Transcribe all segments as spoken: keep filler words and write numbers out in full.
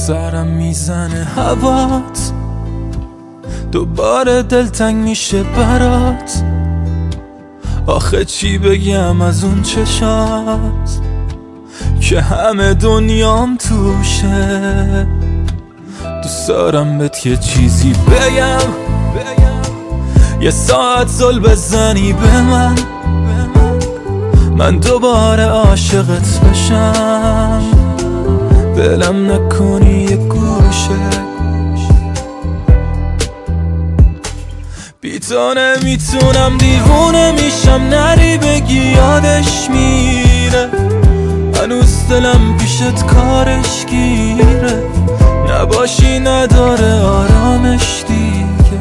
سرم میزنه هوات، دوباره دلتنگ میشه برات. آخه چی بگم از اون چشات که همه دنیام توشه. دوست دارم بهت یه چیزی بگم، یه ساعت زل بزنی به من، من دوباره عاشقت بشم. بلم نکنی یه گوشه، بی تو نمیتونم، دیوونه میشم. نری بگی یادش میره، هنوز دلم پیشت کارش گیره. نباشی نداره آرامش دیگه.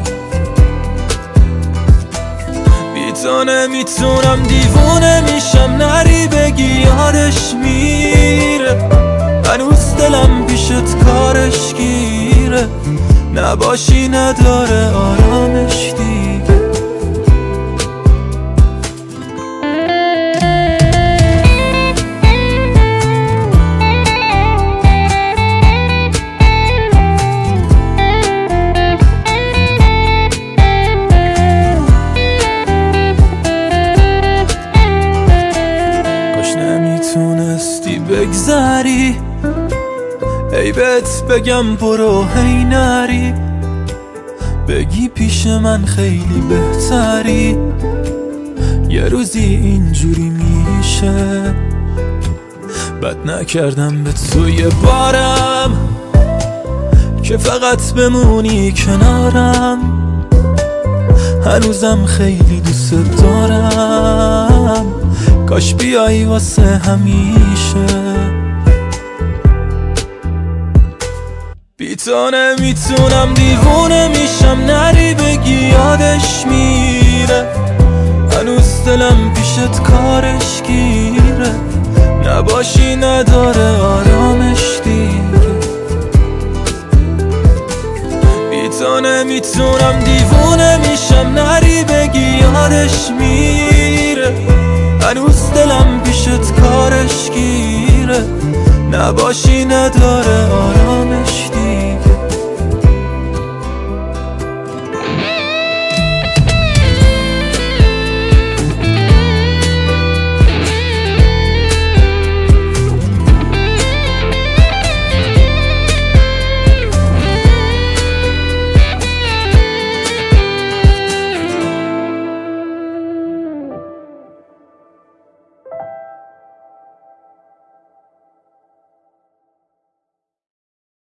بی تو نمیتونم، دیوونه میشم. نری بگی یادش میره، هنوز دلم پیشت کارش گیره. نباشی نداره آرامش دیگه. کاش نمیتونستی بگذری، ای بهت بگم برو هی نری. بگی پیش من خیلی بهتری، یه روزی اینجوری میشه. بد نکردم به توی بارم که فقط بمونی کنارم. هنوزم خیلی دوست دارم، کاش بیایی واسه همیشه. بی تو نمیتونم، دیوونه میشم. نری بگی یادش میره، هنوز دلم پیشت کارش گیره. نباشی نداره آرامش دیگه. بی تو نمیتونم، دیوونه میشم. نری بگی یادش میره، هنوز دلم پیشت کارش گیره. نباشی نداره آرامش